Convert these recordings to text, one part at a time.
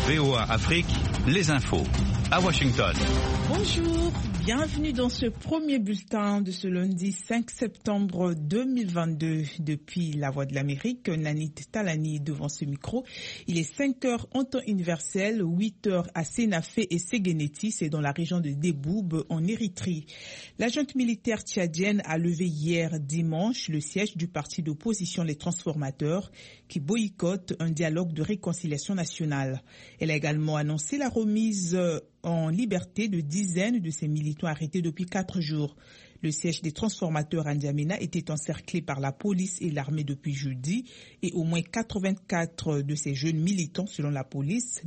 VOA Afrique, les infos. À Washington. Bonjour, bienvenue dans ce premier bulletin de ce lundi 5 septembre 2022. Depuis la Voix de l'Amérique, Nanit Talani devant ce micro. Il est 5 heures en temps universel, 8 heures à Sénafé et Séguénéti, c'est dans la région de Déboub, en Érythrée. La junte militaire tchadienne a levé hier dimanche le siège du parti d'opposition Les Transformateurs qui boycotte un dialogue de réconciliation nationale. Elle a également annoncé la remise en liberté de dizaines de ses militants arrêtés depuis 4 jours. Le siège des transformateurs à N'Djamena était encerclé par la police et l'armée depuis jeudi et au moins 84 de ces jeunes militants selon la police,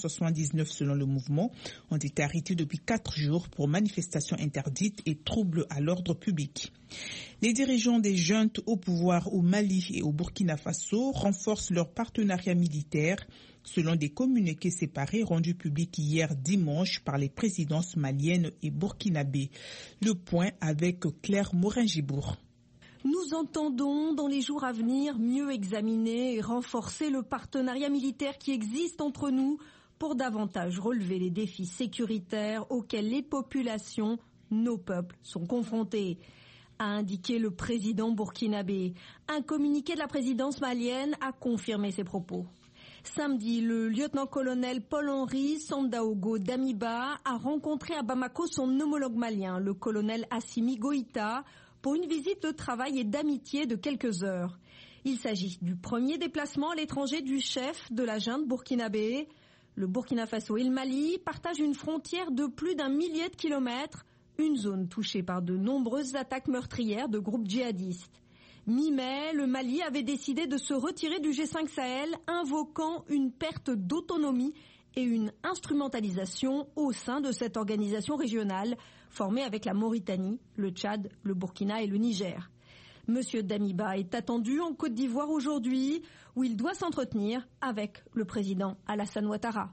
279 selon le mouvement, ont été arrêtés depuis 4 jours pour manifestations interdites et troubles à l'ordre public. Les dirigeants des juntes au pouvoir au Mali et au Burkina Faso renforcent leur partenariat militaire selon des communiqués séparés rendus publics hier dimanche par les présidences maliennes et burkinabées. Le point avec Claire Morin-Gibour. Nous entendons dans les jours à venir mieux examiner et renforcer le partenariat militaire qui existe entre nous pour davantage relever les défis sécuritaires auxquels les populations, nos peuples, sont confrontés, a indiqué le président burkinabé. Un communiqué de la présidence malienne a confirmé ces propos. Samedi, le lieutenant-colonel Paul-Henri Sandaogo Damiba a rencontré à Bamako son homologue malien, le colonel Assimi Goïta, pour une visite de travail et d'amitié de quelques heures. Il s'agit du premier déplacement à l'étranger du chef de la junte burkinabé. Le Burkina Faso et le Mali partagent une frontière de plus d'1 millier de kilomètres, une zone touchée par de nombreuses attaques meurtrières de groupes djihadistes. Mi-mai, le Mali avait décidé de se retirer du G5 Sahel, invoquant une perte d'autonomie et une instrumentalisation au sein de cette organisation régionale formée avec la Mauritanie, le Tchad, le Burkina et le Niger. Monsieur Damiba est attendu en Côte d'Ivoire aujourd'hui, où il doit s'entretenir avec le président Alassane Ouattara.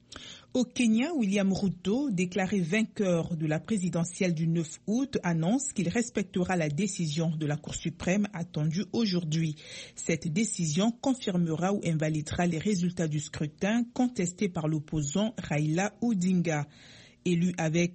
Au Kenya, William Ruto, déclaré vainqueur de la présidentielle du 9 août, annonce qu'il respectera la décision de la Cour suprême attendue aujourd'hui. Cette décision confirmera ou invalidera les résultats du scrutin contesté par l'opposant Raila Odinga. Élu avec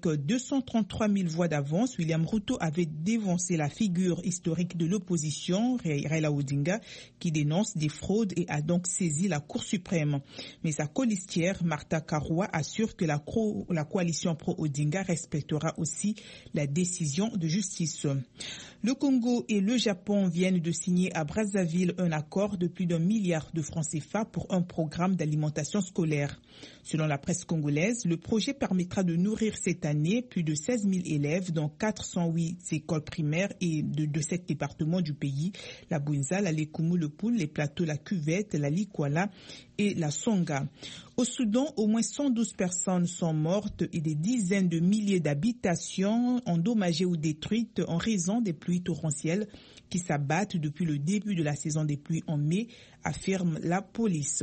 233 000 voix d'avance, William Ruto avait dévancé la figure historique de l'opposition, Raila Odinga, qui dénonce des fraudes et a donc saisi la Cour suprême. Mais sa colistière, Martha Karua, assure que la coalition pro-Odinga respectera aussi la décision de justice. Le Congo et le Japon viennent de signer à Brazzaville un accord de plus d'1 milliard de francs CFA pour un programme d'alimentation scolaire. Selon la presse congolaise, le projet permettra de nourrir cette année plus de 16 000 élèves dans 408 écoles primaires et de 7 départements du pays, la Bouinza, la Lekumu, le Poul, les Plateaux, la Cuvette, la Likwala et la Songa. Au Soudan, au moins 112 personnes sont mortes et des dizaines de milliers d'habitations endommagées ou détruites en raison des pluies torrentielles qui s'abattent depuis le début de la saison des pluies en mai, affirme la police.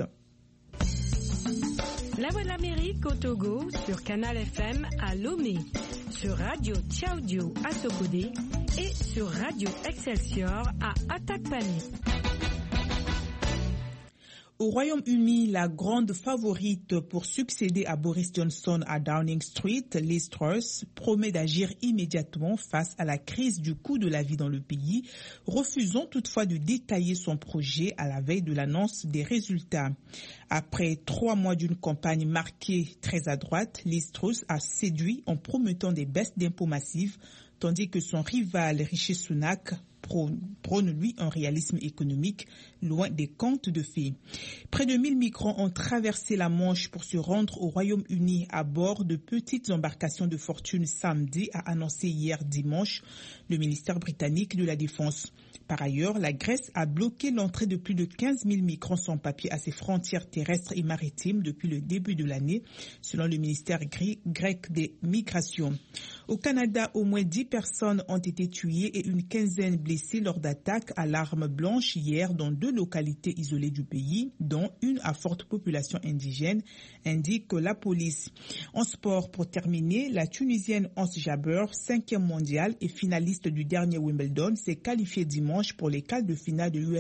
La Voix de l'Amérique au Togo sur Canal FM à Lomé, sur Radio Tchaoudio à Sokodé et sur Radio Excelsior à Atakpani. Au Royaume-Uni, la grande favorite pour succéder à Boris Johnson à Downing Street, Liz Truss, promet d'agir immédiatement face à la crise du coût de la vie dans le pays, refusant toutefois de détailler son projet à la veille de l'annonce des résultats. Après 3 mois d'une campagne marquée très à droite, Liz Truss a séduit en promettant des baisses d'impôts massives, tandis que son rival Rishi Sunak prône lui un réalisme économique loin des contes de fées. Près de 1000 migrants ont traversé la Manche pour se rendre au Royaume-Uni à bord de petites embarcations de fortune samedi, a annoncé hier dimanche le ministère britannique de la Défense. Par ailleurs, la Grèce a bloqué l'entrée de plus de 15 000 migrants sans papier à ses frontières terrestres et maritimes depuis le début de l'année, selon le ministère grec des Migrations. Au Canada, au moins 10 personnes ont été tuées et une quinzaine blessées lors d'attaques à l'arme blanche hier dans 2 localités isolées du pays, dont une à forte population indigène, indique la police. En sport, pour terminer, la Tunisienne Ons Jabeur, 5e mondiale et finaliste du dernier Wimbledon, s'est qualifiée dimanche pour les quarts de finale de l'US